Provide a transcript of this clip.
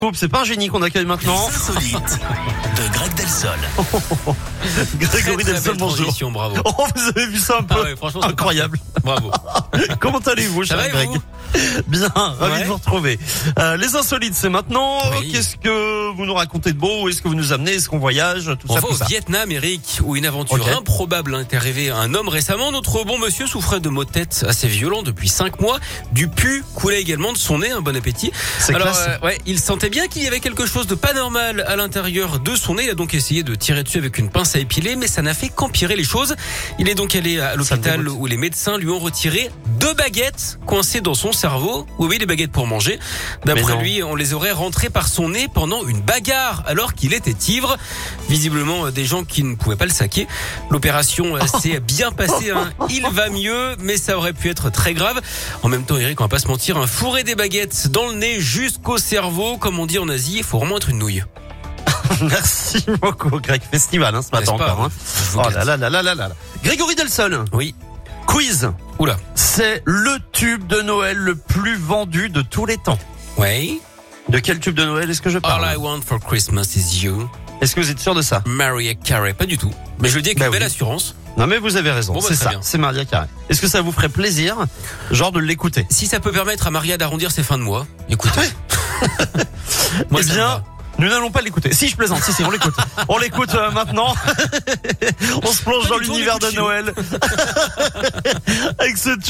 C'est pas un génie qu'on accueille maintenant. Insolite de Greg Delsol. Grégory Delsol, bonjour. Bravo. Oh, vous avez vu ça un peu? Ouais, franchement, incroyable. Bravo. Comment allez-vous, cher Greg? Bien, ravi de vous retrouver. Les insolites, c'est maintenant. Oui. Qu'est-ce que vous nous racontez de beau? Où est-ce que vous nous amenez? Est-ce qu'on voyage? Tout On ça, va tout au ça. Vietnam, Eric, où une aventure improbable est arrivée à un homme récemment. Notre bon monsieur souffrait de maux de tête assez violents depuis 5 mois. Du pu coulait également de son nez. Un bon appétit. C'est classe. Il sentait bien qu'il y avait quelque chose de pas normal à l'intérieur de son nez. Il a donc essayé de tirer dessus avec une pince à épiler, mais ça n'a fait qu'empirer les choses. Il est donc allé à l'hôpital où les médecins lui ont retiré 2 baguettes coincées dans son cerveau. Oui, des baguettes pour manger. D'après lui, on les aurait rentrées par son nez pendant une bagarre alors qu'il était ivre. Visiblement, des gens qui ne pouvaient pas le saquer. L'opération s'est bien passée. Il va mieux, mais ça aurait pu être très grave. En même temps, Eric, on va pas se mentir, un fourré des baguettes dans le nez jusqu'au cerveau, comme on dit en Asie, il faut vraiment être une nouille. Merci beaucoup, Greg. Festival, ce matin encore. Oh là. Grégory Delsol. Oui. Quiz. Oula. C'est le tube de Noël le plus vendu de tous les temps. Oui. De quel tube de Noël est-ce que je parle? All I want for Christmas is you. Est-ce que vous êtes sûr de ça? Mariah Carey, pas du tout. Mais je le dis avec une belle assurance. Non mais vous avez raison, c'est ça, bien. c'est Mariah Carey. Est-ce que ça vous ferait plaisir, genre de l'écouter? Si ça peut permettre à Maria d'arrondir ses fins de mois, écoutez. Moi, eh bien, nous n'allons pas l'écouter. Si, je plaisante, si, on l'écoute. On l'écoute maintenant. On se plonge dans l'univers de Noël. Avec ce